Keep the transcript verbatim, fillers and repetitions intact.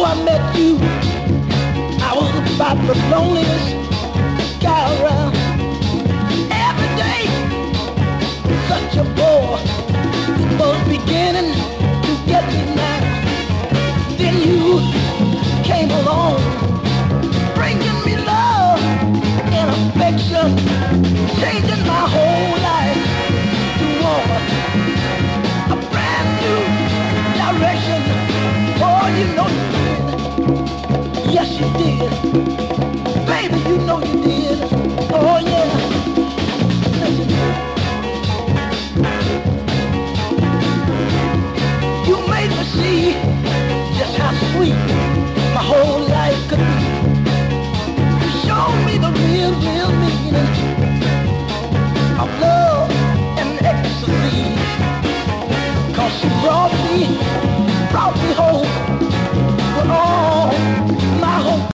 I met you, I was about the loneliest guy around. Every day, such a bore. It was beginning to get me now. Then you came along, bringing me love and affection, changing my whole life to one, a brand new direction. Oh, you know you did. Yes, you did. Baby, you know you did. Oh, yeah. Listen. You made me see just how sweet my whole life could be. You showed me the real, real meaning of love and ecstasy. Cause you brought me, brought me home.